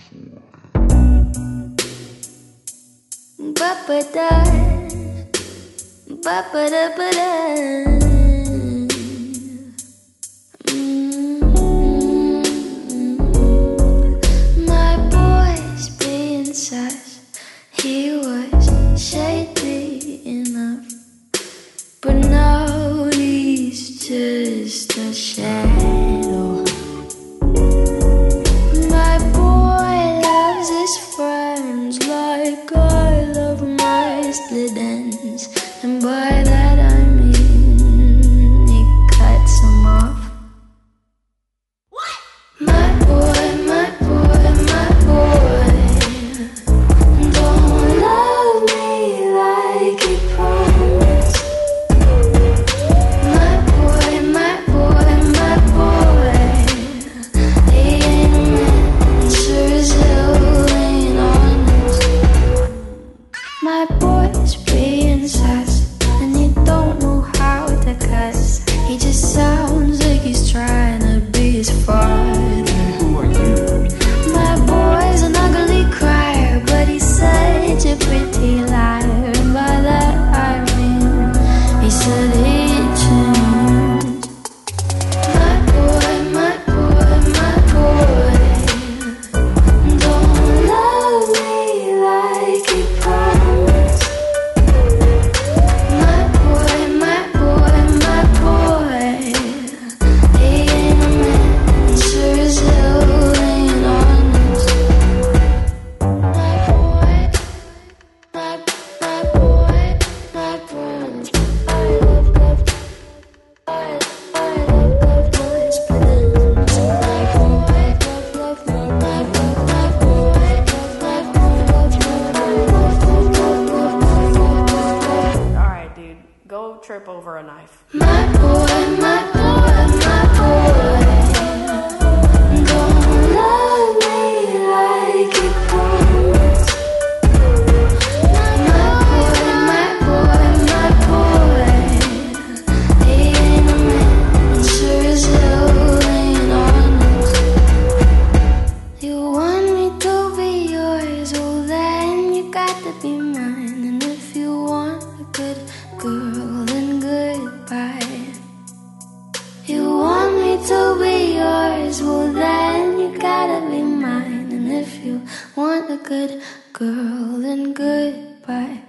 Ba-ba-da, ba-ba-da-ba-da. My boy's being sus. He was shady enough, but now he's just a shadow. My boy loves his friends like I love my split ends, and by that I mean he cuts them off. What? My boy, my boy, my boy don't love me like he promised. My boy, my boy, my boy, he ain't a man, sure as hell ain't honest. My boy's being sus, and he don't know how to cuss. He just sounds like he's trying to be his father. Who are you? My boy's an ugly crier, but he's such a pretty liar, and by that I mean he said he changed. My boy, my boy, my boy don't love me like he promised. My boy, my boy, my boy, he ain't a man, sure as hell ain't honest. My boy, my boy, my boy, I love boys, but then my boy, love my boy, Alright, dude, go trip over a knife. my boy, my boy, my boy don't love me like he promised. My boy, my boy, my boy, he ain't a man, sure as hell ain't honest. You want me to be yours, well then you got to be mine. And if you want a good girl, then goodbye. You want me to be yours, well then you gotta be mine. And if you want a good girl, then goodbye.